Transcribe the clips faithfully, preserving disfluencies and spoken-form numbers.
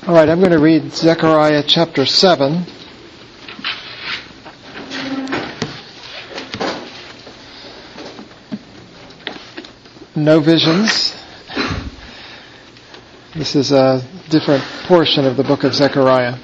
All right, I'm going to read Zechariah chapter seven. No visions. This is a different portion of the book of Zechariah.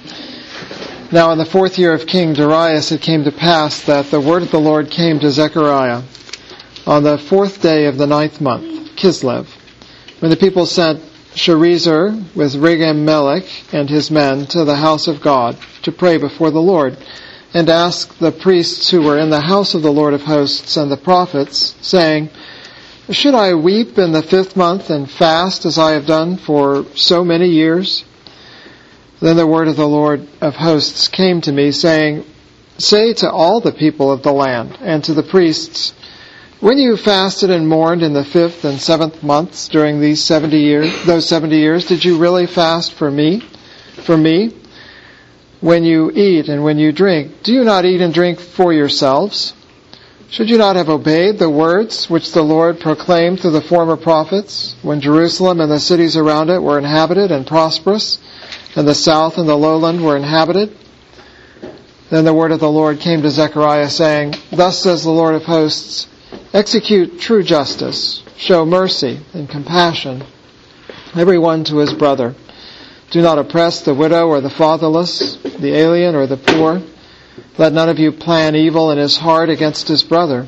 Now in the fourth year of King Darius it came to pass that the word of the Lord came to Zechariah on the fourth day of the ninth month, Kislev, when the people sent Sherezer with Regem-Melech and his men to the house of God to pray before the Lord, and ask the priests who were in the house of the Lord of hosts and the prophets, saying, Should I weep in the fifth month and fast as I have done for so many years? Then the word of the Lord of hosts came to me, saying, Say to all the people of the land and to the priests, When you fasted and mourned in the fifth and seventh months during these seventy years, those seventy years, did you really fast for me? For me? When you eat and when you drink, do you not eat and drink for yourselves? Should you not have obeyed the words which the Lord proclaimed through the former prophets, when Jerusalem and the cities around it were inhabited and prosperous, and the south and the lowland were inhabited? Then the word of the Lord came to Zechariah, saying, Thus says the Lord of hosts, Execute true justice, show mercy and compassion, every one to his brother. Do not oppress the widow or the fatherless, the alien or the poor. Let none of you plan evil in his heart against his brother.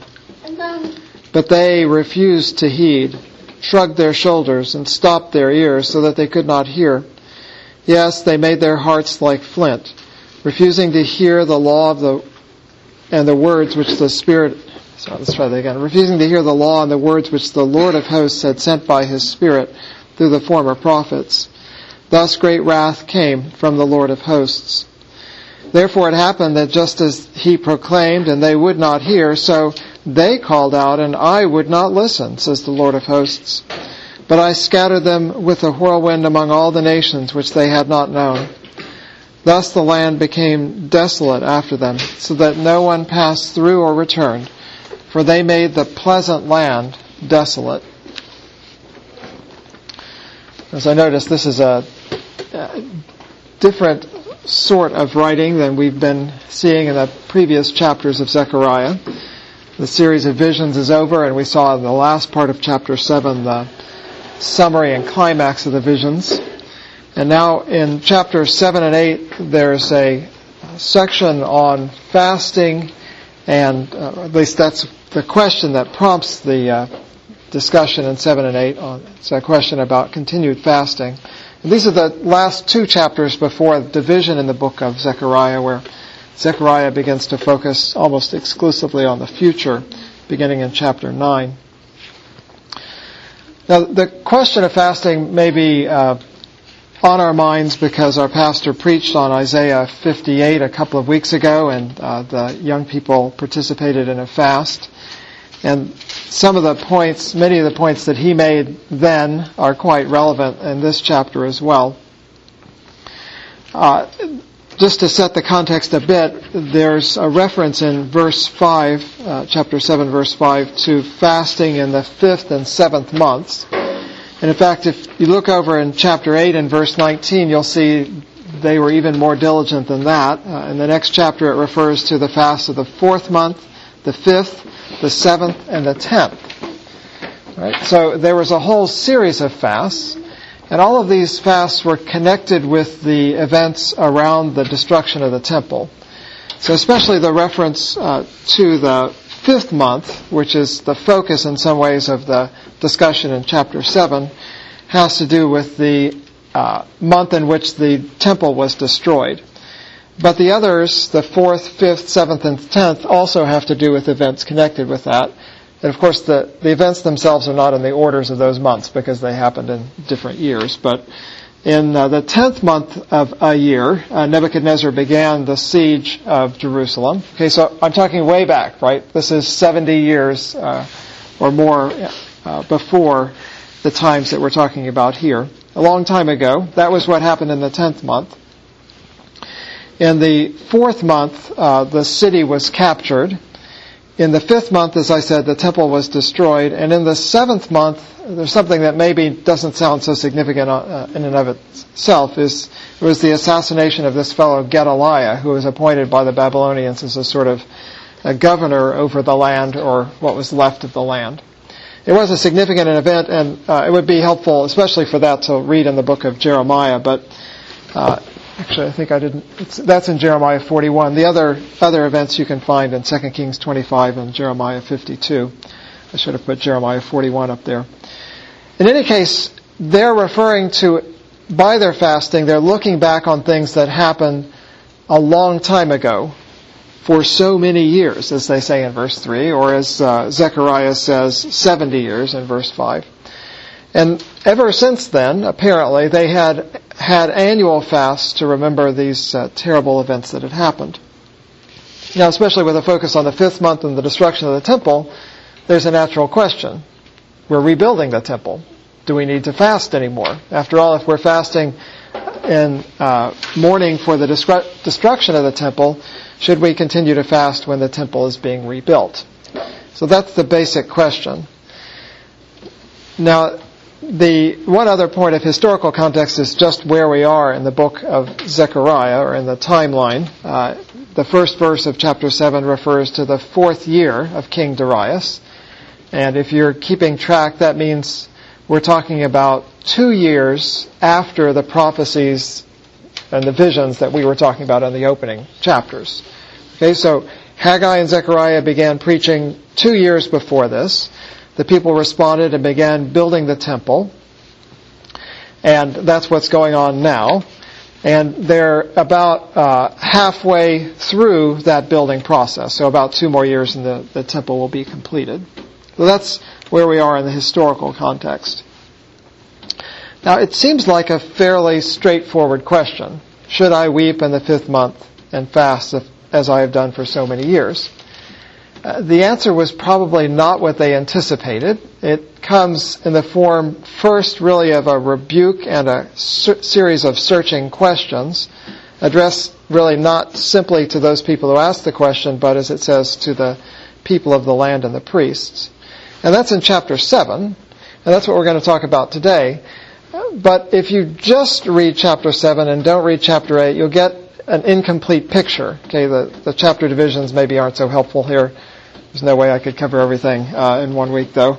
But they refused to heed, shrugged their shoulders, and stopped their ears so that they could not hear. Yes, they made their hearts like flint, refusing to hear the law of the and the words which the Spirit Sorry, let's try that again. Refusing to hear the law and the words which the Lord of hosts had sent by his Spirit through the former prophets. Thus great wrath came from the Lord of hosts. Therefore it happened that just as he proclaimed and they would not hear, so they called out and I would not listen, says the Lord of hosts. But I scattered them with a whirlwind among all the nations which they had not known. Thus the land became desolate after them, so that no one passed through or returned. For they made the pleasant land desolate. As I noticed, this is a, a different sort of writing than we've been seeing in the previous chapters of Zechariah. The series of visions is over, and we saw in the last part of chapter seven the summary and climax of the visions. And now in chapters seven and eight, there's a section on fasting, and uh, at least that's the question that prompts the uh, discussion in seven and eight. On, it's a question about continued fasting. And these are the last two chapters before the division in the book of Zechariah, where Zechariah begins to focus almost exclusively on the future, beginning in chapter nine. Now, the question of fasting may be uh, on our minds because our pastor preached on Isaiah fifty-eight a couple of weeks ago, and uh, the young people participated in a fast. And some of the points, many of the points that he made then are quite relevant in this chapter as well. Uh, just to set the context a bit, there's a reference in verse five, uh, chapter seven, verse five, to fasting in the fifth and seventh months. And in fact, if you look over in chapter eight and verse nineteen, you'll see they were even more diligent than that. Uh, in the next chapter, it refers to the fast of the fourth month, the fifth, the seventh, and the tenth. Right? So there was a whole series of fasts, and all of these fasts were connected with the events around the destruction of the temple. So especially the reference uh, to the fifth month, which is the focus in some ways of the discussion in chapter seven, has to do with the uh, month in which the temple was destroyed. But the others, the fourth, fifth, seventh, and tenth, also have to do with events connected with that. And of course, the, the events themselves are not in the orders of those months because they happened in different years. But in uh, the tenth month of a year, uh, Nebuchadnezzar began the siege of Jerusalem. Okay, so I'm talking way back, right? This is seventy years uh, or more uh, before the times that we're talking about here. A long time ago. That was what happened in the tenth month. In the fourth month, uh, the city was captured, in the fifth month, as I said, the temple was destroyed. And in the seventh month, there's something that maybe doesn't sound so significant uh, in and of itself. Is it was the assassination of this fellow Gedaliah, who was appointed by the Babylonians as a sort of a governor over the land, or what was left of the land. It was a significant event, and uh, it would be helpful, especially for that, to read in the book of Jeremiah. But uh, actually, I think I didn't. It's, that's in Jeremiah forty-one. The other other events you can find in Second Kings twenty-five and Jeremiah fifty-two. I should have put Jeremiah forty-one up there. In any case, they're referring to, by their fasting, they're looking back on things that happened a long time ago, for so many years, as they say in verse three, or as uh, Zechariah says, seventy years in verse five. And ever since then, apparently, they had had annual fasts to remember these uh, terrible events that had happened. Now, especially with a focus on the fifth month and the destruction of the temple, there's a natural question. We're rebuilding the temple. Do we need to fast anymore? After all, if we're fasting in uh, mourning for the destru- destruction of the temple, should we continue to fast when the temple is being rebuilt? So that's the basic question. Now, the one other point of historical context is just where we are in the book of Zechariah, or in the timeline. Uh, the first verse of chapter seven refers to the fourth year of King Darius. And if you're keeping track, that means we're talking about two years after the prophecies and the visions that we were talking about in the opening chapters. Okay, so Haggai and Zechariah began preaching two years before this. The people responded and began building the temple. And that's what's going on now. And they're about uh, halfway through that building process. So about two more years and the, the temple will be completed. So that's where we are in the historical context. Now, it seems like a fairly straightforward question. Should I weep in the fifth month and fast if, as I have done for so many years? Uh, the answer was probably not what they anticipated. It comes in the form, first, really of a rebuke and a ser- series of searching questions, addressed really not simply to those people who asked the question, but, as it says, to the people of the land and the priests. And that's in chapter seven, and that's what we're going to talk about today. But if you just read chapter seven and don't read chapter eight, you'll get an incomplete picture. Okay, the, the chapter divisions maybe aren't so helpful here. There's no way I could cover everything uh, in one week, though.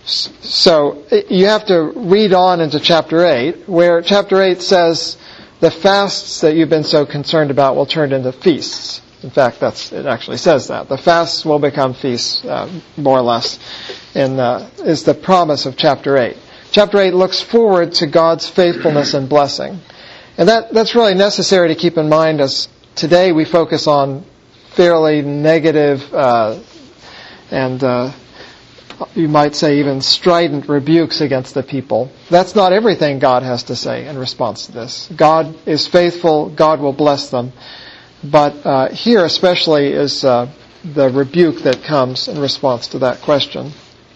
So you have to read on into chapter eight, where chapter eight says the fasts that you've been so concerned about will turn into feasts. In fact, that's it actually says that. The fasts will become feasts, uh, more or less, and uh, is the promise of chapter eight. Chapter eight looks forward to God's faithfulness and blessing. And that, that's really necessary to keep in mind, as today we focus on fairly negative uh, and uh, you might say even strident rebukes against the people. That's not everything God has to say in response to this. God is faithful. God will bless them. But uh, here especially is uh, the rebuke that comes in response to that question.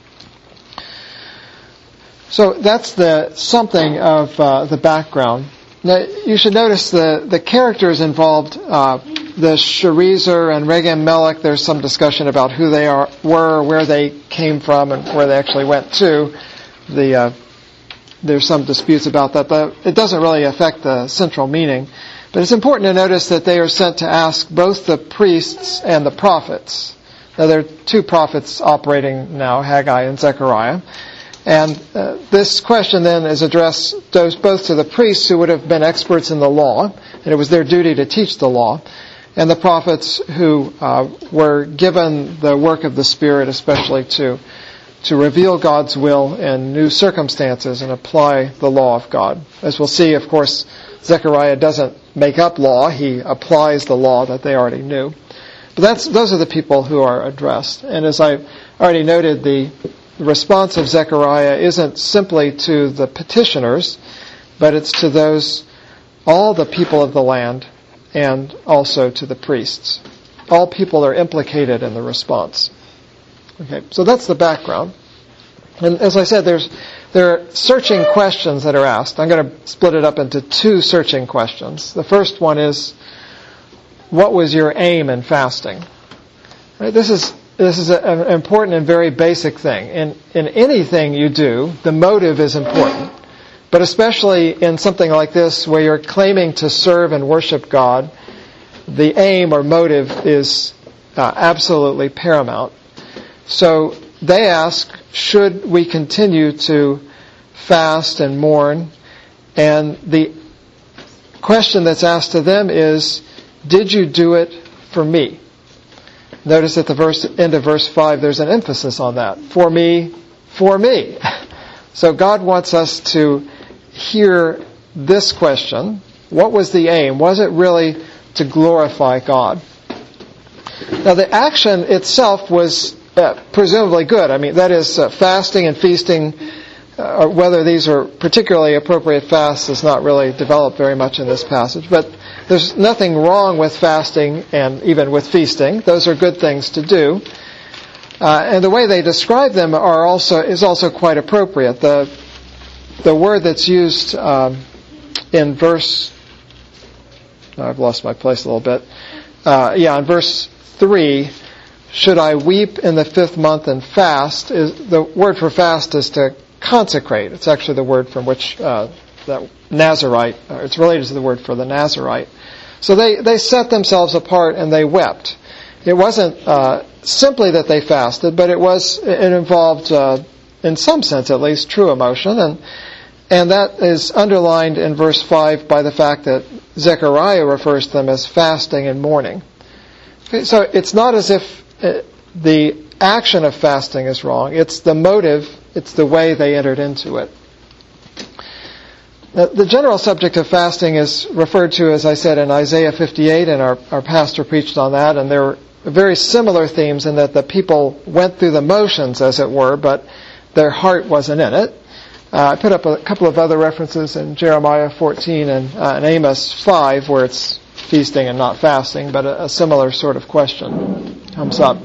So that's the something of uh, the background. Now, you should notice the, the characters involved, uh, the Sharezer and Regem-Melech. There's some discussion about who they are, were, where they came from, and where they actually went to. The uh, there's some disputes about that. The, it doesn't really affect the central meaning. But it's important to notice that they are sent to ask both the priests and the prophets. Now, there are two prophets operating now, Haggai and Zechariah. And uh, this question then is addressed both to the priests, who would have been experts in the law, and it was their duty to teach the law, and the prophets, who uh, were given the work of the Spirit, especially to to reveal God's will in new circumstances and apply the law of God. As we'll see, of course, Zechariah doesn't make up law. He applies the law that they already knew. But that's those are the people who are addressed. And as I already noted, the response of Zechariah isn't simply to the petitioners, but it's to those, all the people of the land, and also to the priests. All people are implicated in the response. Okay, so that's the background. And as I said, there's there are searching questions that are asked. I'm going to split it up into two searching questions. The first one is, what was your aim in fasting? Right, this is this is a, an important and very basic thing. In, in anything you do, the motive is important. But especially in something like this where you're claiming to serve and worship God, the aim or motive is uh, absolutely paramount. So they ask, should we continue to fast and mourn? And the question that's asked to them is, did you do it for me? Notice at the verse, end of verse five, there's an emphasis on that. For me, for me. So God wants us to hear this question. What was the aim? Was it really to glorify God? Now the action itself was uh, presumably good. I mean, that is, uh, fasting and feasting, uh, or whether these are particularly appropriate fasts is not really developed very much in this passage. But there's nothing wrong with fasting and even with feasting. Those are good things to do. Uh, and the way they describe them are also is also quite appropriate. The the word that's used um, in verse, I've lost my place a little bit. Uh, yeah, in verse three, should I weep in the fifth month and fast? Is the word for fast is to consecrate. It's actually the word from which uh, that Nazarite. Uh, it's related to the word for the Nazarite. So they they set themselves apart and they wept. It wasn't uh, simply that they fasted, but it was it involved, uh, in some sense at least, true emotion, and and that is underlined in verse five by the fact that Zechariah refers to them as fasting and mourning. Okay, so it's not as if uh, the action of fasting is wrong. It's the motive. It's the way they entered into it. Now, the general subject of fasting is referred to, as I said, in Isaiah fifty-eight, and our, our pastor preached on that, and there were very similar themes in that the people went through the motions, as it were, but their heart wasn't in it. Uh, I put up a couple of other references in Jeremiah fourteen and, uh, and Amos five, where it's feasting and not fasting, but a, a similar sort of question comes up.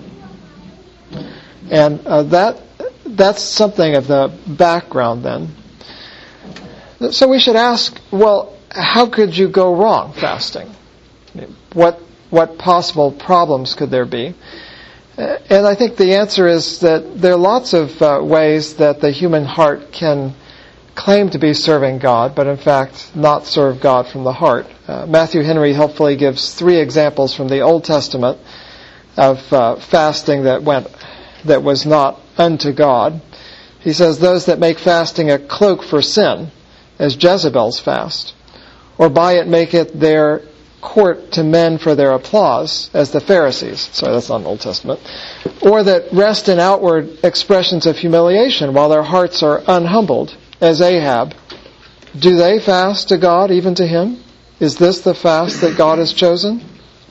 And uh, that that's something of the background then. So we should ask, well, how could you go wrong fasting? What what possible problems could there be? And I think the answer is that there are lots of uh, ways that the human heart can claim to be serving God, but in fact not serve God from the heart. Uh, Matthew Henry helpfully gives three examples from the Old Testament of uh, fasting that went that was not unto God. He says, those that make fasting a cloak for sin, as Jezebel's fast, or by it make it their court to men for their applause, as the Pharisees. Sorry, that's not an Old Testament. Or that rest in outward expressions of humiliation while their hearts are unhumbled, as Ahab. Do they fast to God, even to Him? Is this the fast that God has chosen?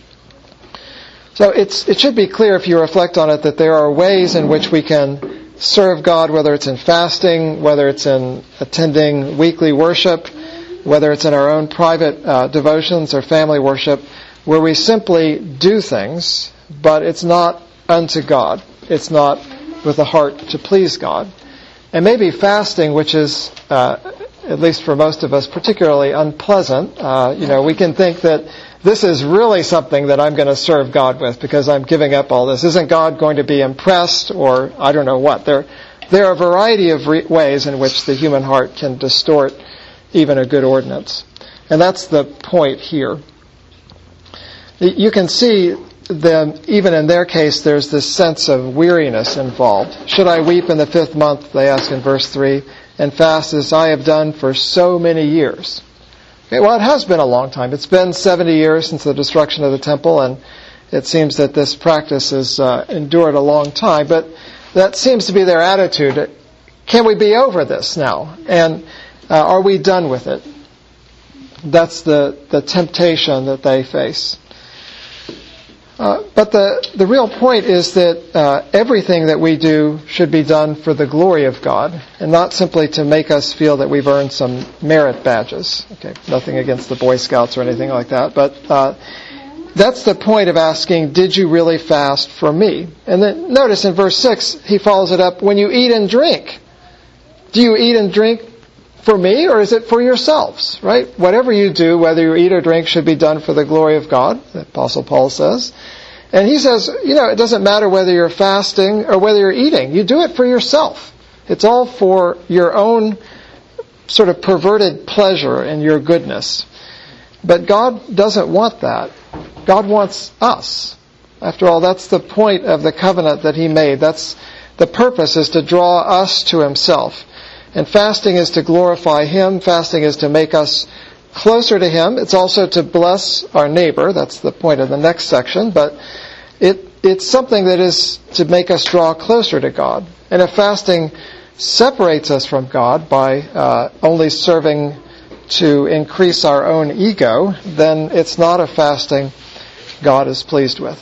So it's it should be clear, if you reflect on it, that there are ways in which we can serve God, whether it's in fasting, whether it's in attending weekly worship, whether it's in our own private uh, devotions or family worship, where we simply do things, but it's not unto God. It's not with a heart to please God. And maybe fasting, which is, uh, at least for most of us, particularly unpleasant. Uh, you know, we can think that this is really something that I'm going to serve God with because I'm giving up all this. Isn't God going to be impressed, or I don't know what? There, there are a variety of re- ways in which the human heart can distort even a good ordinance. And that's the point here. You can see them, even in their case, there's this sense of weariness involved. Should I weep in the fifth month, they ask in verse three, and fast as I have done for so many years? Okay, well, it has been a long time. It's been seventy years since the destruction of the temple, and it seems that this practice has uh, endured a long time. But that seems to be their attitude. Can we be over this now? And uh, are we done with it? That's the, the temptation that they face. Uh, but the, the real point is that uh, everything that we do should be done for the glory of God, and not simply to make us feel that we've earned some merit badges. Okay, nothing against the Boy Scouts or anything like that, but uh, that's the point of asking, did you really fast for me? And then notice in verse six, he follows it up, when you eat and drink, do you eat and drink for me, or is it for yourselves? Right? Whatever you do, whether you eat or drink, should be done for the glory of God, the Apostle Paul says. And he says, you know, it doesn't matter whether you're fasting or whether you're eating. You do it for yourself. It's all for your own sort of perverted pleasure and your goodness. But God doesn't want that. God wants us. After all, that's the point of the covenant that he made. That's the purpose, is to draw us to himself. And fasting is to glorify him. Fasting is to make us closer to him. It's also to bless our neighbor. That's the point of the next section. But it it's something that is to make us draw closer to God. And if fasting separates us from God by uh, only serving to increase our own ego, then it's not a fasting God is pleased with.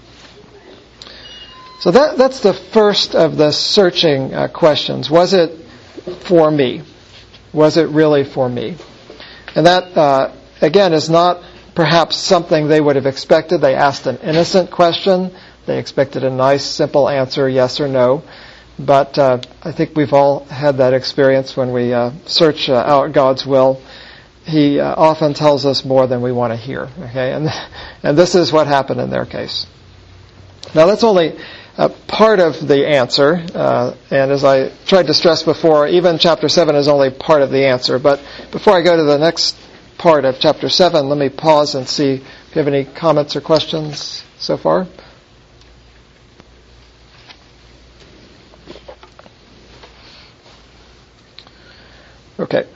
So that that's the first of the searching uh, questions. Was it for me? Was it really for me? And that, uh, again, is not perhaps something they would have expected. They asked an innocent question. They expected a nice, simple answer, yes or no. But uh, I think we've all had that experience when we uh, search uh, out God's will. He uh, often tells us more than we want to hear. Okay, and and this is what happened in their case. Now that's only uh, part of the answer, uh, and as I tried to stress before, even chapter seven is only part of the answer. But before I go to the next part of chapter seven, let me pause and see if you have any comments or questions so far. Okay.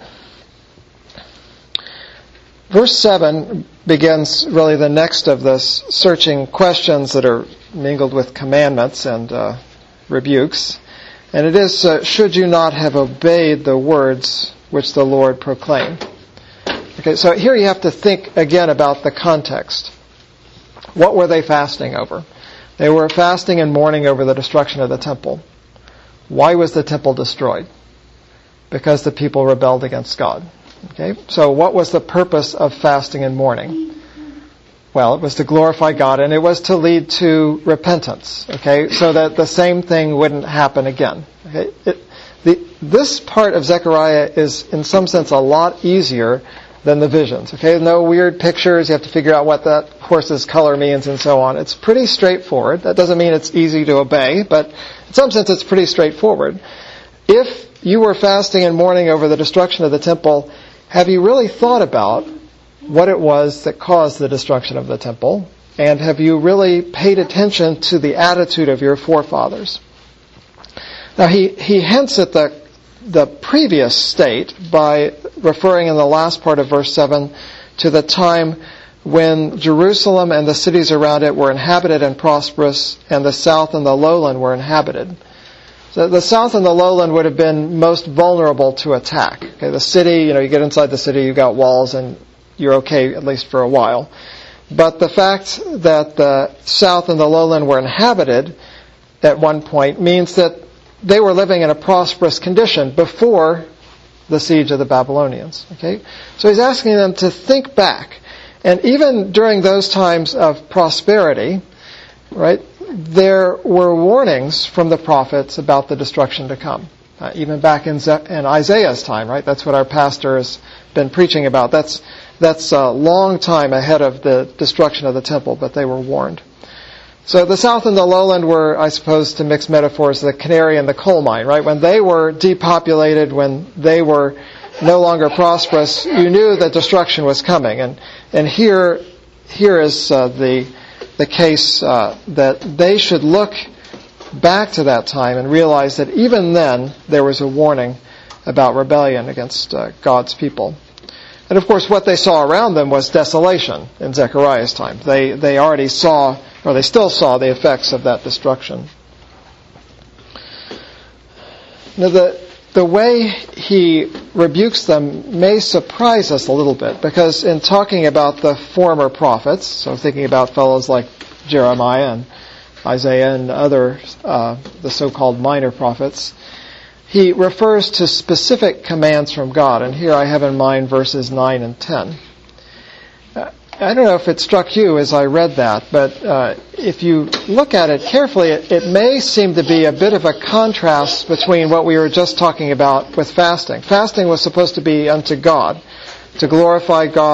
Verse seven begins really the next of this searching questions that are mingled with commandments and uh, rebukes. And it is, uh, should you not have obeyed the words which the Lord proclaimed? Okay, so here you have to think again about the context. What were they fasting over? They were fasting and mourning over the destruction of the temple. Why was the temple destroyed? Because the people rebelled against God. Okay, so what was the purpose of fasting and mourning? Well, it was to glorify God, and it was to lead to repentance. Okay, so that the same thing wouldn't happen again. Okay, it, the, this part of Zechariah is, in some sense, a lot easier than the visions. Okay, no weird pictures. You have to figure out what that horse's color means and so on. It's pretty straightforward. That doesn't mean it's easy to obey, but in some sense, it's pretty straightforward. If you were fasting and mourning over the destruction of the temple, have you really thought about what it was that caused the destruction of the temple? And have you really paid attention to the attitude of your forefathers? Now, he, he hints at the, the previous state by referring in the last part of verse seven to the time when Jerusalem and the cities around it were inhabited and prosperous, and the south and the lowland were inhabited. So the south and the lowland would have been most vulnerable to attack. Okay, the city, you know, you get inside the city, you've got walls, and you're okay, at least for a while. But the fact that the south and the lowland were inhabited at one point means that they were living in a prosperous condition before the siege of the Babylonians. Okay, so he's asking them to think back. And even during those times of prosperity, right, there were warnings from the prophets about the destruction to come. Uh, even back in, Ze- in Isaiah's time, right? That's what our pastor has been preaching about. That's that's a long time ahead of the destruction of the temple, but they were warned. So the south and the lowland were, I suppose, to mix metaphors, the canary and the coal mine, right? When they were depopulated, when they were no longer prosperous, you knew that destruction was coming. And and here here is uh, the the case uh, that they should look back to that time and realize that even then there was a warning about rebellion against uh, God's people. And of course what they saw around them was desolation in Zechariah's time. They they already saw, or they still saw, the effects of that destruction. Now the the way he rebukes them may surprise us a little bit, because in talking about the former prophets, so thinking about fellows like Jeremiah and Isaiah and other, uh, the so-called minor prophets, he refers to specific commands from God. And here I have in mind verses nine and ten. Uh, I don't know if it struck you as I read that, but uh, if you look at it carefully, it, it may seem to be a bit of a contrast between what we were just talking about with fasting. Fasting was supposed to be unto God, to glorify God,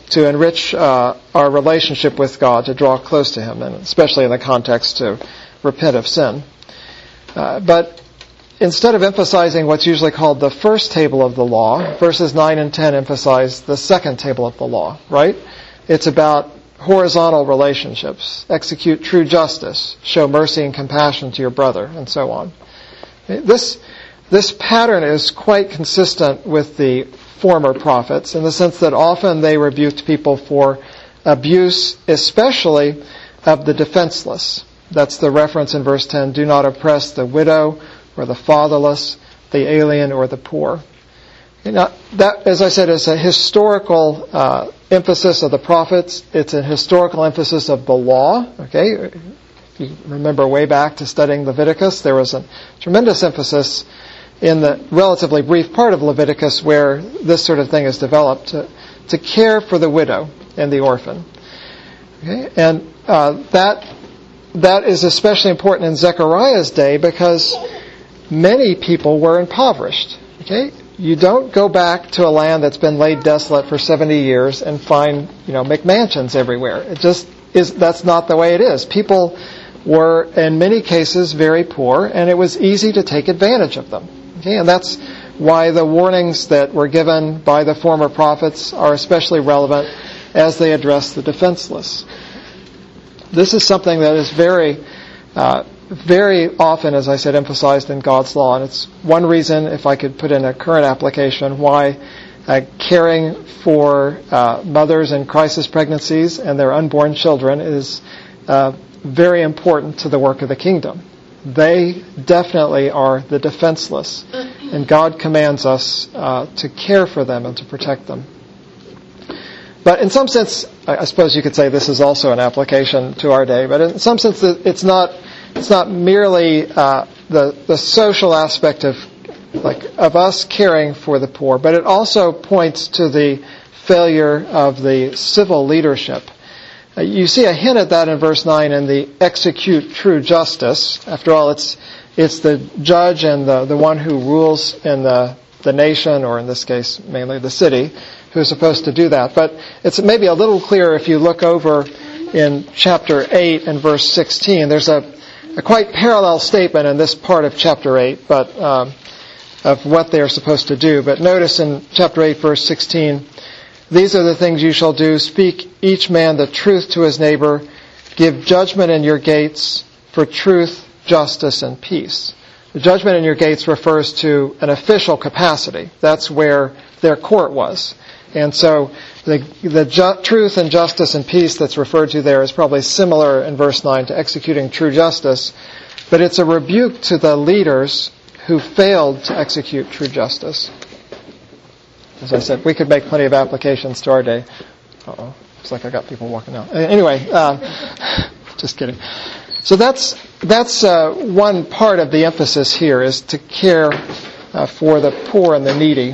to enrich uh, our relationship with God, to draw close to Him, and especially in the context to repent of sin. Uh, but instead of emphasizing what's usually called the first table of the law, verses nine and ten emphasize the second table of the law, right? It's about horizontal relationships, execute true justice, show mercy and compassion to your brother, and so on. This, this pattern is quite consistent with the former prophets in the sense that often they rebuked people for abuse, especially of the defenseless. That's the reference in verse ten, do not oppress the widow or the fatherless, the alien or the poor. You know, that, as I said, is a historical uh, emphasis of the prophets. It's a historical emphasis of the law. Okay, if you remember way back to studying Leviticus, there was a tremendous emphasis in the relatively brief part of Leviticus where this sort of thing is developed to, to care for the widow and the orphan. Okay, and uh, that that is especially important in Zechariah's day because many people were impoverished. Okay. You don't go back to a land that's been laid desolate for seventy years and find, you know, McMansions everywhere. It just is, that's not the way it is. People were, in many cases, very poor, and it was easy to take advantage of them. Okay, and that's why the warnings that were given by the former prophets are especially relevant as they address the defenseless. This is something that is very uh, very often, as I said, emphasized in God's law. And it's one reason, if I could put in a current application, why uh, caring for uh, mothers in crisis pregnancies and their unborn children is uh, very important to the work of the kingdom. They definitely are the defenseless. And God commands us uh, to care for them and to protect them. But in some sense, I suppose you could say this is also an application to our day, but in some sense it's not It's not merely uh, the the social aspect of like of us caring for the poor, but it also points to the failure of the civil leadership. Uh, you see a hint at that in verse nine in the execute true justice. After all, it's it's the judge and the, the one who rules in the the nation, or in this case mainly the city, who's supposed to do that. But it's maybe a little clearer if you look over in chapter eight and verse sixteen. There's a A quite parallel statement in this part of chapter eight, but um, of what they are supposed to do. But notice in chapter eight, verse sixteen, these are the things you shall do. Speak each man the truth to his neighbor. Give judgment in your gates for truth, justice, and peace. The judgment in your gates refers to an official capacity. That's where their court was. And so the, the ju- truth and justice and peace that's referred to there is probably similar in verse nine to executing true justice, but it's a rebuke to the leaders who failed to execute true justice. As I said, we could make plenty of applications to our day. Uh-oh, looks like I got people walking out. Anyway, uh, just kidding. So that's that's uh, one part of the emphasis here, is to care uh, for the poor and the needy.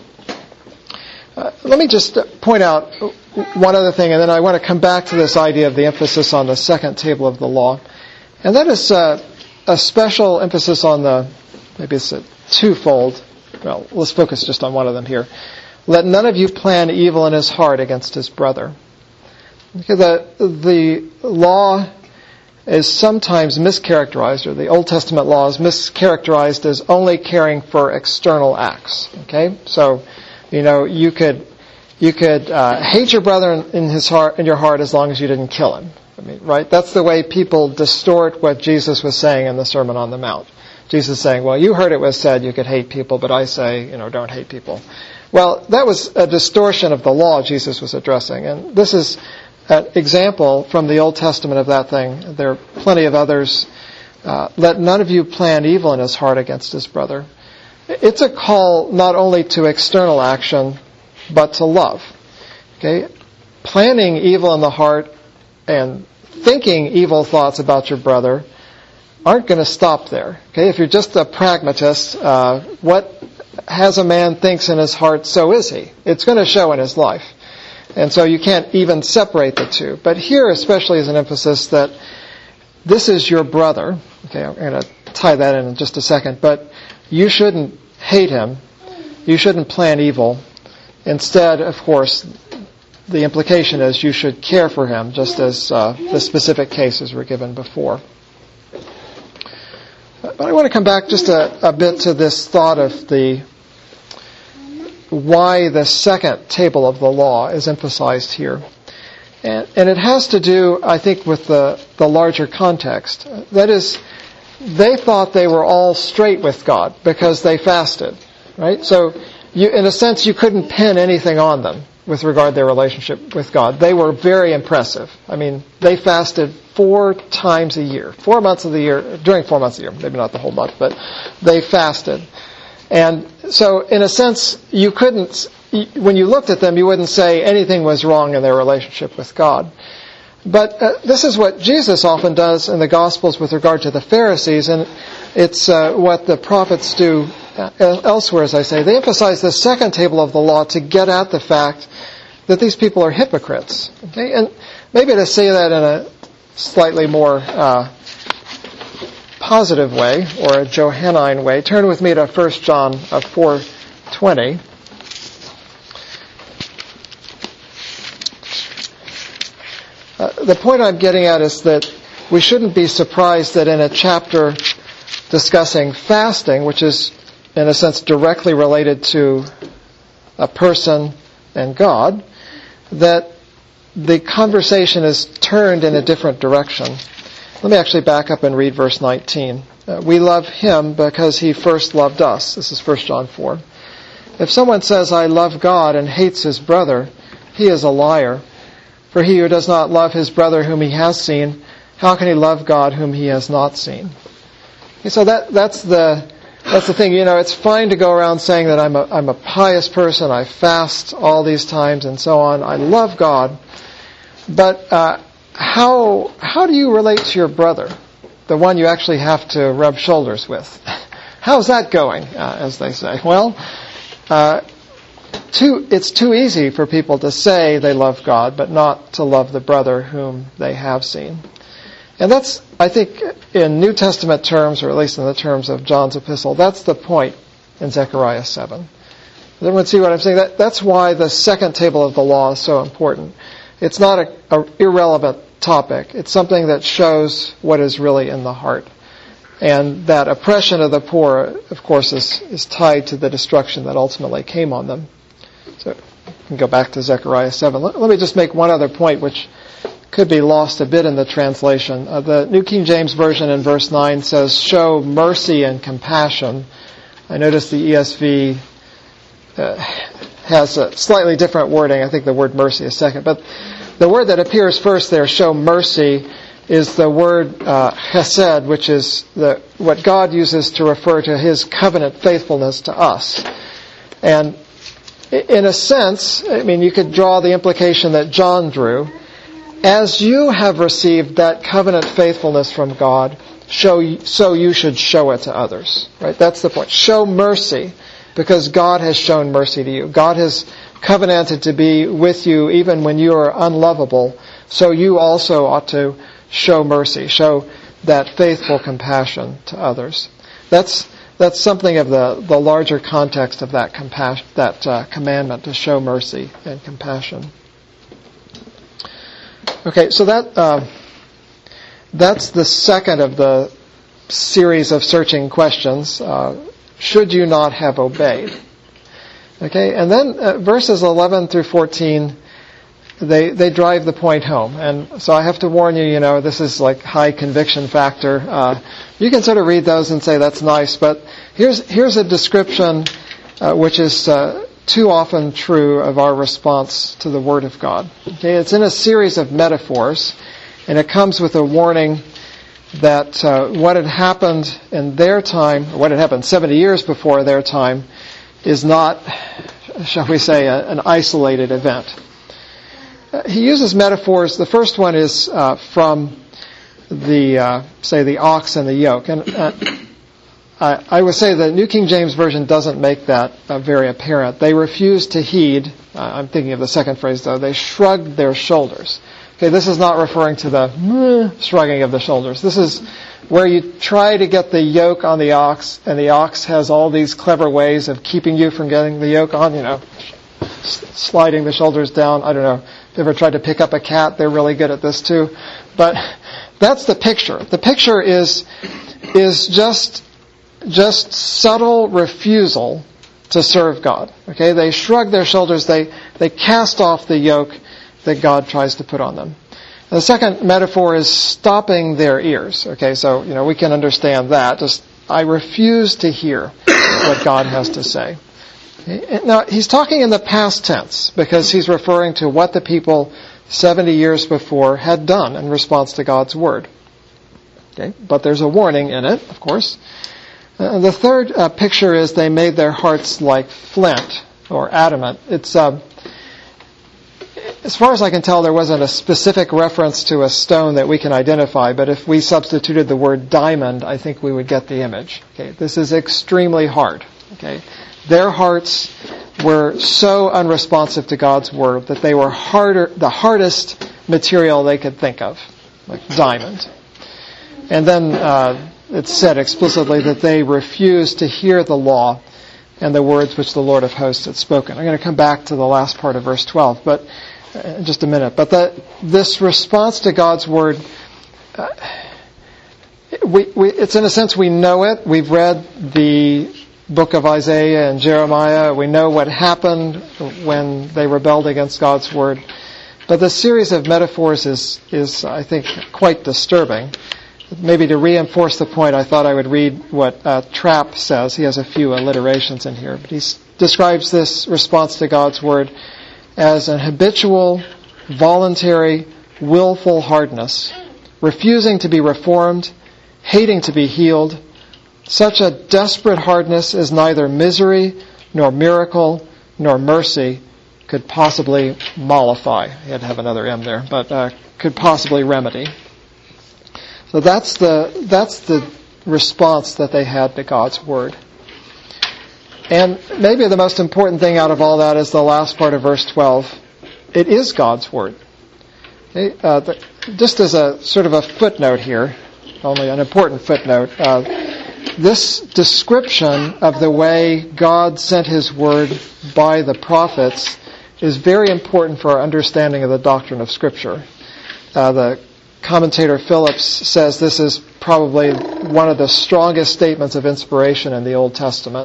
Uh, let me just point out one other thing, and then I want to come back to this idea of the emphasis on the second table of the law. And that is uh, a special emphasis on the, maybe it's a twofold, well, let's focus just on one of them here. Let none of you plan evil in his heart against his brother. Because the, the law is sometimes mischaracterized, or the Old Testament law is mischaracterized as only caring for external acts. Okay? So, you know, you could you could uh, hate your brother in, in his heart, in your heart, as long as you didn't kill him. I mean, right? That's the way people distort what Jesus was saying in the Sermon on the Mount. Jesus is saying, well, you heard it was said you could hate people, but I say, you know, don't hate people. Well, that was a distortion of the law Jesus was addressing. And this is an example from the Old Testament of that thing. There are plenty of others. Uh, let none of you plan evil in his heart against his brother. It's a call not only to external action, but to love. Okay? Planning evil in the heart and thinking evil thoughts about your brother aren't going to stop there. Okay? If you're just a pragmatist, uh, what has a man thinks in his heart, so is he. It's going to show in his life. And so you can't even separate the two. But here especially is an emphasis that this is your brother. Okay, I'm going to tie that in in just a second. But you shouldn't hate him. You shouldn't plan evil. Instead, of course, the implication is you should care for him, just as uh, the specific cases were given before. But I want to come back just a, a bit to this thought of the why the second table of the law is emphasized here. And, and it has to do, I think, with the, the larger context. That is, they thought they were all straight with God because they fasted, right? So, you, in a sense, you couldn't pin anything on them with regard to their relationship with God. They were very impressive. I mean, they fasted four times a year, four months of the year, during four months of the year, maybe not the whole month, but they fasted. And so, in a sense, you couldn't, when you looked at them, you wouldn't say anything was wrong in their relationship with God. But uh, this is what Jesus often does in the Gospels with regard to the Pharisees, and it's uh, what the prophets do elsewhere, as I say. They emphasize the second table of the law to get at the fact that these people are hypocrites. Okay? And maybe to say that in a slightly more uh, positive way, or a Johannine way, turn with me to First John four twenty. Uh, the point I'm getting at is that we shouldn't be surprised that in a chapter discussing fasting, which is in a sense directly related to a person and God, that the conversation is turned in a different direction. Let me actually back up and read verse nineteen. Uh, we love him because he first loved us. This is First John four. If someone says, I love God, and hates his brother, he is a liar. For he who does not love his brother whom he has seen, how can he love God whom he has not seen? Okay, so that that's the that's the thing. You know, it's fine to go around saying that I'm a I'm a pious person, I fast all these times and so on. I love God, but uh, how how do you relate to your brother, the one you actually have to rub shoulders with? How's that going, uh, as they say? Well, uh, too, it's too easy for people to say they love God, but not to love the brother whom they have seen. And that's, I think, in New Testament terms, or at least in the terms of John's epistle, that's the point in Zechariah seven. Does everyone see what I'm saying? That, that's why the second table of the law is so important. It's not a, a irrelevant topic. It's something that shows what is really in the heart. And that oppression of the poor, of course, is, is tied to the destruction that ultimately came on them. So we can go back to Zechariah seven. Let, let me just make one other point, which could be lost a bit in the translation. Uh, the New King James Version in verse nine says, show mercy and compassion. I notice the E S V uh, has a slightly different wording. I think the word mercy is second. But the word that appears first there, show mercy, is the word uh, chesed, which is the, what God uses to refer to his covenant faithfulness to us. And in a sense, I mean, you could draw the implication that John drew. As you have received that covenant faithfulness from God, show, so you should show it to others. Right? That's the point. Show mercy, because God has shown mercy to you. God has covenanted to be with you even when you are unlovable. So you also ought to show mercy, show that faithful compassion to others. That's that's something of the, the larger context of that compassion, that uh, commandment to show mercy and compassion. Okay, so that uh, that's the second of the series of searching questions. Uh, should you not have obeyed? Okay, and then uh, verses eleven through fourteen, they they drive the point home. And so I have to warn you, you know, this is like high conviction factor. Uh, you can sort of read those and say that's nice, but here's here's a description uh, which is uh, too often true of our response to the Word of God. Okay, it's in a series of metaphors, and it comes with a warning that uh, what had happened in their time, or what had happened seventy years before their time, is not, shall we say, a, an isolated event. Uh, he uses metaphors. The first one is uh, from the, uh, say, the ox and the yoke. And uh, I, I would say the New King James Version doesn't make that uh, very apparent. They refused to heed. Uh, I'm thinking of the second phrase, though. They shrugged their shoulders. Okay, this is not referring to the meh, shrugging of the shoulders. This is where you try to get the yoke on the ox, and the ox has all these clever ways of keeping you from getting the yoke on, you know, sliding the shoulders down. I don't know if you ever tried to pick up a cat. They're really good at this too. But that's the picture. The picture is is just just subtle refusal to serve God. Okay, they shrug their shoulders. They they cast off the yoke that God tries to put on them. And the second metaphor is stopping their ears. Okay, so you know we can understand that. Just I refuse to hear what God has to say. Now, he's talking in the past tense because he's referring to what the people seventy years before had done in response to God's word. Okay, but there's a warning in it, of course. Uh, the third uh, picture is they made their hearts like flint or adamant. It's uh, as far as I can tell, there wasn't a specific reference to a stone that we can identify, but if we substituted the word diamond, I think we would get the image. Okay, this is extremely hard. Okay. Their hearts were so unresponsive to God's word that they were harder, the hardest material they could think of, like diamond. And then uh, it's said explicitly that they refused to hear the law and the words which the Lord of hosts had spoken. I'm going to come back to the last part of verse twelve, but uh, in just a minute. But the, this response to God's word, uh, we, we, it's in a sense we know it. We've read the book of Isaiah and Jeremiah. We know what happened when they rebelled against God's word. But the series of metaphors is, is I think, quite disturbing. Maybe to reinforce the point, I thought I would read what uh, Trapp says. He has a few alliterations in here. But he s- describes this response to God's word as an habitual, voluntary, willful hardness, refusing to be reformed, hating to be healed. Such a desperate hardness as neither misery, nor miracle, nor mercy could possibly mollify. He had to have another M there, but uh, could possibly remedy. So that's the that's the response that they had to God's word. And maybe the most important thing out of all that is the last part of verse twelve. It is God's word. Okay? Uh, the, just as a sort of a footnote here, only an important footnote. Uh, This description of the way God sent His word by the prophets is very important for our understanding of the doctrine of Scripture. Uh, the commentator Phillips says this is probably one of the strongest statements of inspiration in the Old Testament.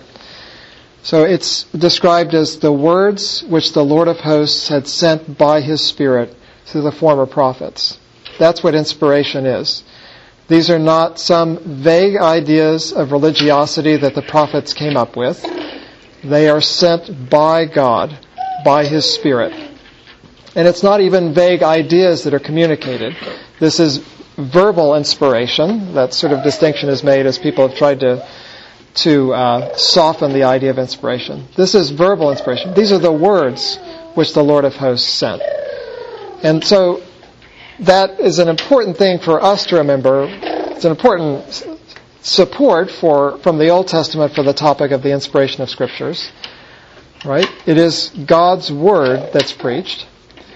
So it's described as the words which the Lord of hosts had sent by His Spirit through the former prophets. That's what inspiration is. These are not some vague ideas of religiosity that the prophets came up with. They are sent by God, by His Spirit. And it's not even vague ideas that are communicated. This is verbal inspiration. That sort of distinction is made as people have tried to to uh, soften the idea of inspiration. This is verbal inspiration. These are the words which the Lord of hosts sent. And so that is an important thing for us to remember. It's an important support for from the Old Testament for the topic of the inspiration of Scriptures. Right? It is God's Word that's preached.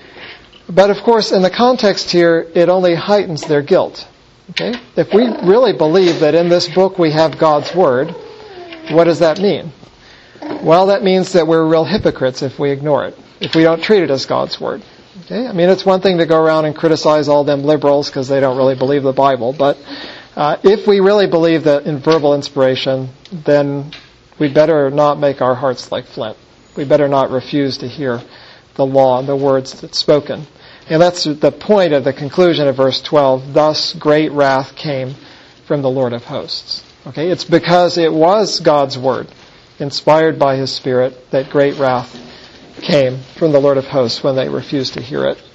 But of course, in the context here, it only heightens their guilt. Okay? If we really believe that in this book we have God's Word, what does that mean? Well, that means that we're real hypocrites if we ignore it, if we don't treat it as God's Word. Okay? I mean, it's one thing to go around and criticize all them liberals because they don't really believe the Bible, but uh, if we really believe that in verbal inspiration, then we better not make our hearts like flint. We better not refuse to hear the law and the words that's spoken. And that's the point of the conclusion of verse twelve. Thus great wrath came from the Lord of hosts. Okay, it's because it was God's word, inspired by His Spirit, that great wrath came from the Lord of hosts when they refused to hear it.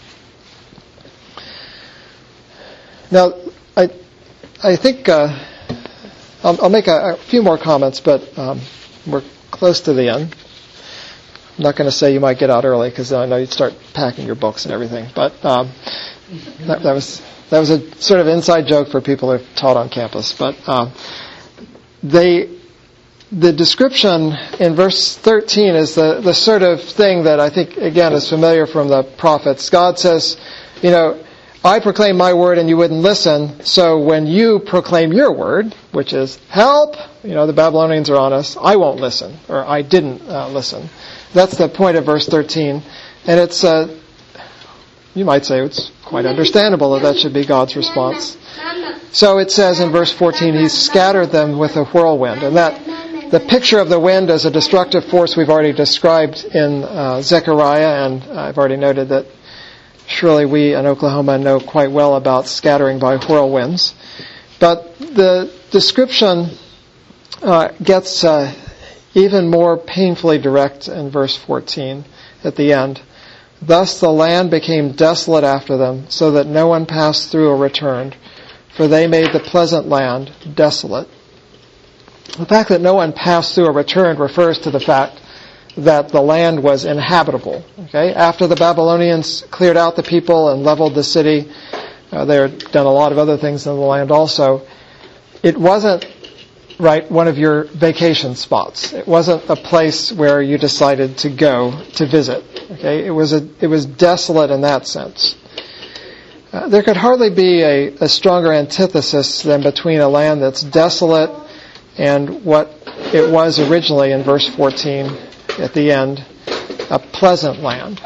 Now, I I think uh, I'll, I'll make a, a few more comments, but um, we're close to the end. I'm not going to say you might get out early because I know you'd start packing your books and everything. But um, that, that was that was a sort of inside joke for people who are taught on campus. But uh, they the description in verse thirteen is the, the sort of thing that I think, again, is familiar from the prophets. God says, you know, I proclaim my word and you wouldn't listen, so when you proclaim your word, which is help, you know, the Babylonians are on us, I won't listen, or I didn't uh, listen. That's the point of verse thirteen. And it's, uh, you might say it's quite understandable that that should be God's response. So it says in verse fourteen, He scattered them with a whirlwind. And that the picture of the wind as a destructive force we've already described in uh, Zechariah, and I've already noted that surely we in Oklahoma know quite well about scattering by whirlwinds. But the description uh, gets uh, even more painfully direct in verse fourteen at the end. Thus the land became desolate after them, so that no one passed through or returned, for they made the pleasant land desolate. The fact that no one passed through or returned refers to the fact that the land was inhabitable. Okay, after the Babylonians cleared out the people and leveled the city, uh, they had done a lot of other things in the land also. It wasn't, right, one of your vacation spots. It wasn't a place where you decided to go to visit. Okay, it was a it was desolate in that sense. Uh, there could hardly be a, a stronger antithesis than between a land that's desolate and what it was originally in verse fourteen at the end, a pleasant land.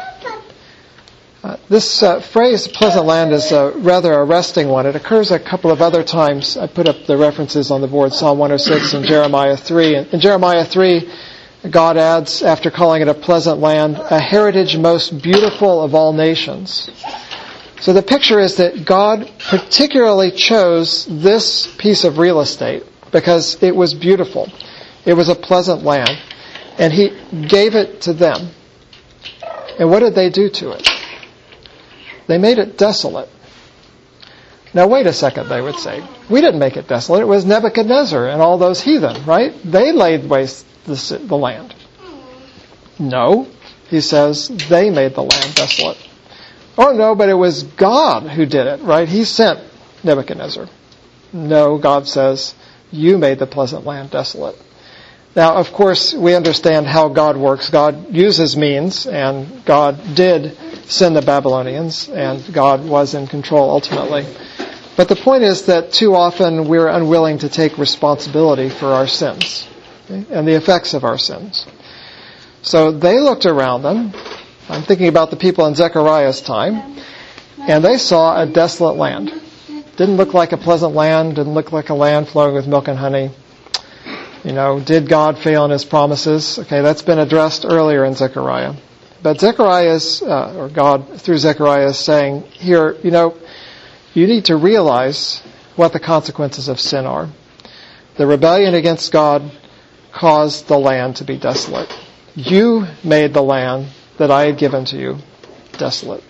Uh, this uh, phrase, pleasant land, is a rather arresting one. It occurs a couple of other times. I put up the references on the board, Psalm one oh six and Jeremiah three. In Jeremiah three, God adds, after calling it a pleasant land, a heritage most beautiful of all nations. So the picture is that God particularly chose this piece of real estate because it was beautiful. It was a pleasant land. And He gave it to them. And what did they do to it? They made it desolate. Now wait a second, they would say. We didn't make it desolate. It was Nebuchadnezzar and all those heathen, right? They laid waste the, the land. No, he says, they made the land desolate. Oh no, but it was God who did it, right? He sent Nebuchadnezzar. No, God says, you made the pleasant land desolate. Now, of course, we understand how God works. God uses means, and God did send the Babylonians, and God was in control ultimately. But the point is that too often we're unwilling to take responsibility for our sins, okay, and the effects of our sins. So they looked around them. I'm thinking about the people in Zechariah's time, and they saw a desolate land. Didn't look like a pleasant land, didn't look like a land flowing with milk and honey. You know, did God fail in His promises? Okay, that's been addressed earlier in Zechariah. But Zechariah is, uh, or God through Zechariah is saying here, you know, you need to realize what the consequences of sin are. The rebellion against God caused the land to be desolate. You made the land that I had given to you desolate.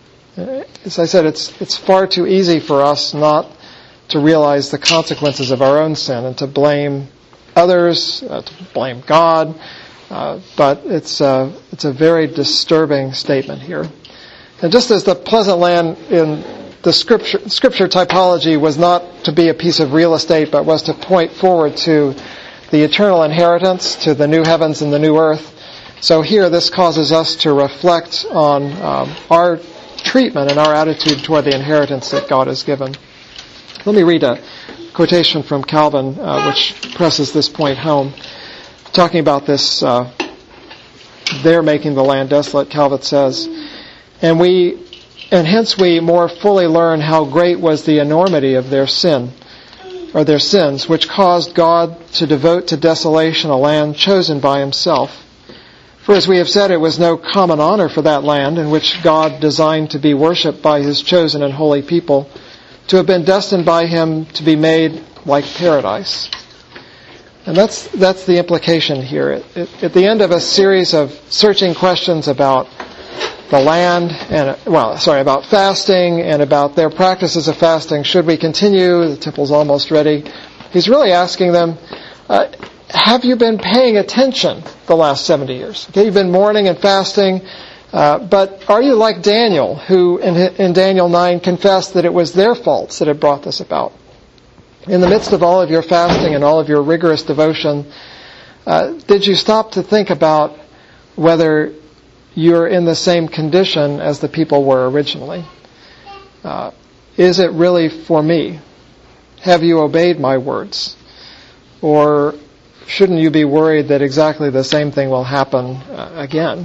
As I said, it's it's far too easy for us not to realize the consequences of our own sin and to blame others, uh, to blame God, uh, but it's uh, it's a very disturbing statement here. And just as the pleasant land in the scripture scripture typology was not to be a piece of real estate, but was to point forward to the eternal inheritance, to the new heavens and the new earth, so here this causes us to reflect on um, our treatment and our attitude toward the inheritance that God has given. Let me read a quotation from Calvin, uh, which presses this point home. Talking about this, uh, they're making the land desolate, Calvin says, and we, and hence we more fully learn how great was the enormity of their sin, or their sins, which caused God to devote to desolation a land chosen by Himself. For as we have said, it was no common honor for that land in which God designed to be worshipped by His chosen and holy people, to have been destined by Him to be made like paradise. And that's that's the implication here. At, at, at the end of a series of searching questions about the land, and well, sorry, about fasting and about their practices of fasting, should we continue? The temple's almost ready. He's really asking them, uh, have you been paying attention the last seventy years? Okay, you've been mourning and fasting. Uh, but are you like Daniel, who in, in Daniel nine confessed that it was their faults that had brought this about? In the midst of all of your fasting and all of your rigorous devotion, uh, did you stop to think about whether you're in the same condition as the people were originally? Uh, is it really for me? Have you obeyed my words? Or shouldn't you be worried that exactly the same thing will happen uh, again?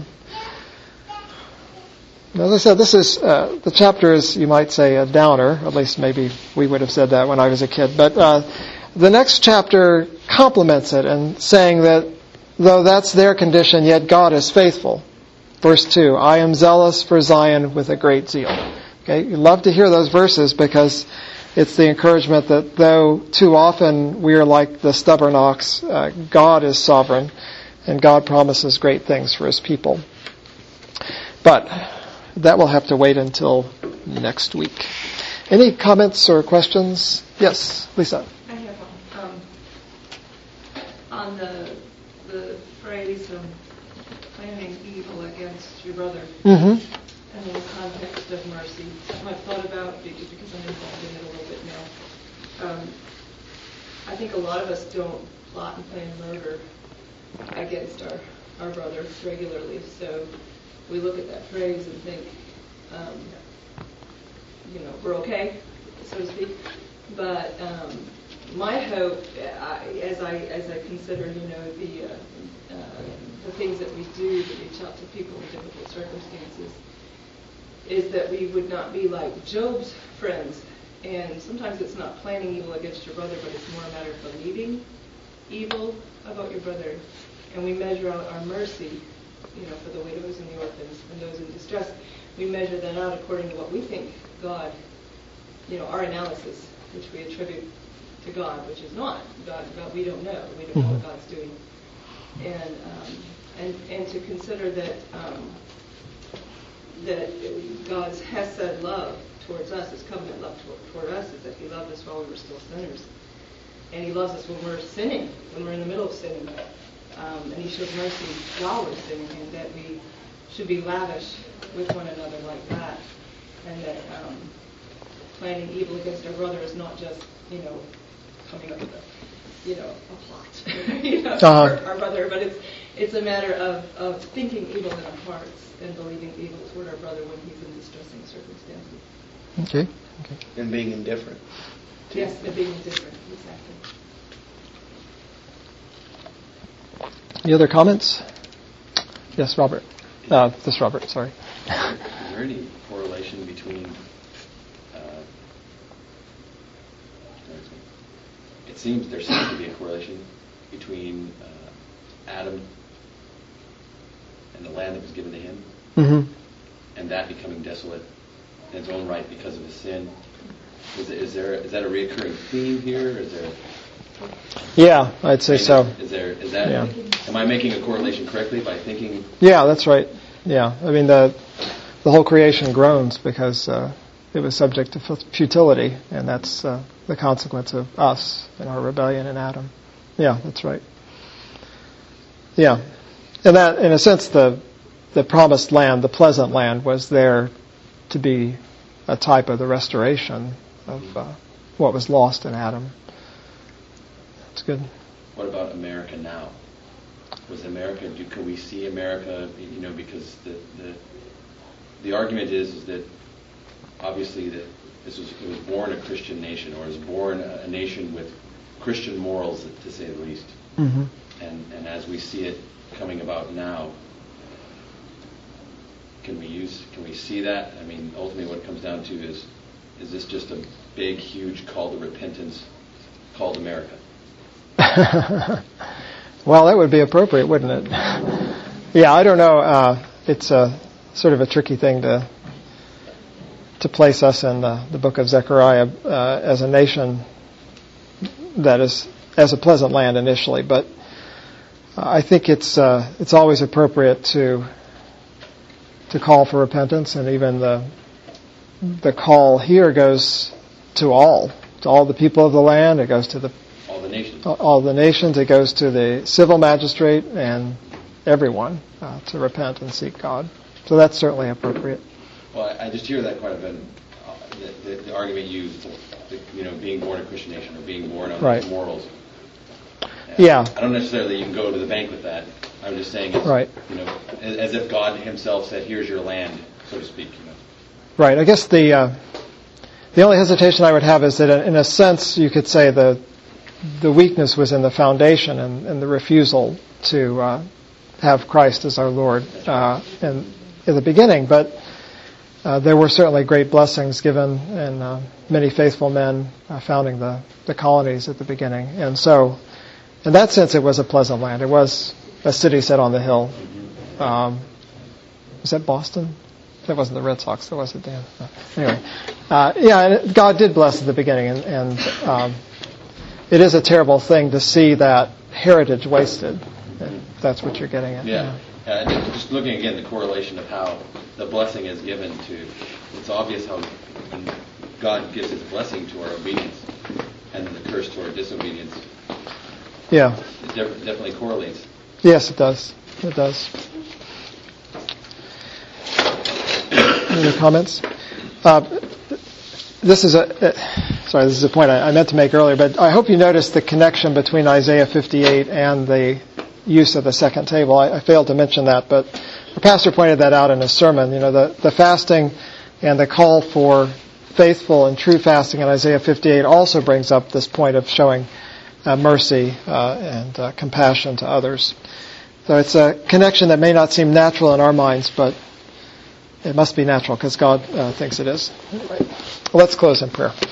As I said, this is uh, the chapter is, you might say, a downer. At least maybe we would have said that when I was a kid. But uh, the next chapter complements it in saying that though that's their condition, yet God is faithful. Verse two, I am zealous for Zion with a great zeal. Okay, you love to hear those verses because it's the encouragement that though too often we are like the stubborn ox, uh, God is sovereign and God promises great things for His people. But that will have to wait until next week. Any comments or questions? Yes, Lisa. I have one. Um, on the the phrase um, planning evil against your brother, Mm-hmm. and in the context of mercy, something I've thought about because I'm involved in it a little bit now. Um, I think a lot of us don't plot and plan murder against our, our brother regularly, so we look at that phrase and think, um, you know, we're okay, so to speak. But um, my hope, I, as I as I consider, you know, the uh, uh, the things that we do to reach out to people in difficult circumstances, is that we would not be like Job's friends. And sometimes it's not planning evil against your brother, but it's more a matter of believing evil about your brother. And we measure out our mercy, you know, for the widows and the orphans and those in distress. We measure that out according to what we think God, you know, our analysis, which we attribute to God, which is not God. God, we don't know. We don't know what God's doing. And um, and and to consider that um, that God's hesed love towards us, His covenant love toward, toward us, is that He loved us while we were still sinners, and He loves us when we're sinning, when we're in the middle of sinning, um, and He shows mercy while we're sinning, and that we should be lavish with one another like that, and that um, planning evil against our brother is not just, you know, coming up with a, you know, a plot, you know, uh-huh. for our brother, but it's it's a matter of, of thinking evil in our hearts and believing evil toward our brother when he's in distressing circumstances. Okay. Okay. And being indifferent. Yes, and being indifferent, exactly. Any other comments? Yes, Robert. Uh, this Robert, sorry. Is there any correlation between, uh, it seems there seems to be a correlation between uh, Adam and the land that was given to him, Mm-hmm. and that becoming desolate in its own right because of his sin? Is, is there is that a recurring theme here? Is there? Yeah, I'd say so. Is there is that? Yeah. Am I making a correlation correctly by thinking? Yeah, that's right. Yeah, I mean the the whole creation groans because uh, it was subject to futility, and that's uh, the consequence of us and our rebellion in Adam. Yeah, that's right. Yeah, and that, in a sense, the the promised land, the pleasant land, was there to be a type of the restoration of uh, what was lost in Adam. That's good. What about America now? Was America? Do, can we see America? You know, because the the, the argument is, is that obviously that this was it was born a Christian nation, or it was born a, a nation with Christian morals, to say the least. Mm-hmm. And and as we see it coming about now, can we use? Can we see that? I mean, ultimately, what it comes down to is, is this just a big, huge call to repentance called America? Well, that would be appropriate, wouldn't it? Yeah, I don't know. Uh, it's a sort of a tricky thing to to place us in the, the book of Zechariah uh, as a nation that is as a pleasant land initially, but I think it's uh, it's always appropriate to to call for repentance, and even the the call here goes to all, to all the people of the land. It goes to the all the nations. All the nations. It goes to the civil magistrate and everyone uh, to repent and seek God. So that's certainly appropriate. Well, I, I just hear that quite a bit. Uh, the, the, the argument used, the, you know, being born a Christian nation or being born on right. morals. Yeah. I don't necessarily you can go to the bank with that. I'm just saying, it's, right. you know, as, as if God Himself said, "Here's your land," so to speak. You know. Right. I guess the uh, the only hesitation I would have is that, in a sense, you could say the the weakness was in the foundation and, and the refusal to uh, have Christ as our Lord uh, in, in the beginning. But uh, there were certainly great blessings given, and uh, many faithful men uh, founding the, the colonies at the beginning. And so, in that sense, it was a pleasant land. It was a city set on the hill. Um, was that Boston? That wasn't the Red Sox, that was it, Dan? No. Anyway, uh, yeah, and God did bless at the beginning, and, and um, it is a terrible thing to see that heritage wasted. If that's what you're getting at. Yeah. yeah. Uh, just looking again the correlation of how the blessing is given to, it's obvious how when God gives His blessing to our obedience, and then the curse to our disobedience. Yeah. It def- definitely correlates. Yes, it does. It does. Any comments? Uh, this is a uh, sorry. This is a point I, I meant to make earlier, but I hope you noticed the connection between Isaiah fifty-eight and the use of the second table. I, I failed to mention that, but the pastor pointed that out in his sermon. You know, the the fasting and the call for faithful and true fasting in Isaiah fifty-eight also brings up this point of showing uh, mercy uh, and uh, compassion to others. So it's a connection that may not seem natural in our minds, but it must be natural because God uh, thinks it is. Anyway, let's close in prayer.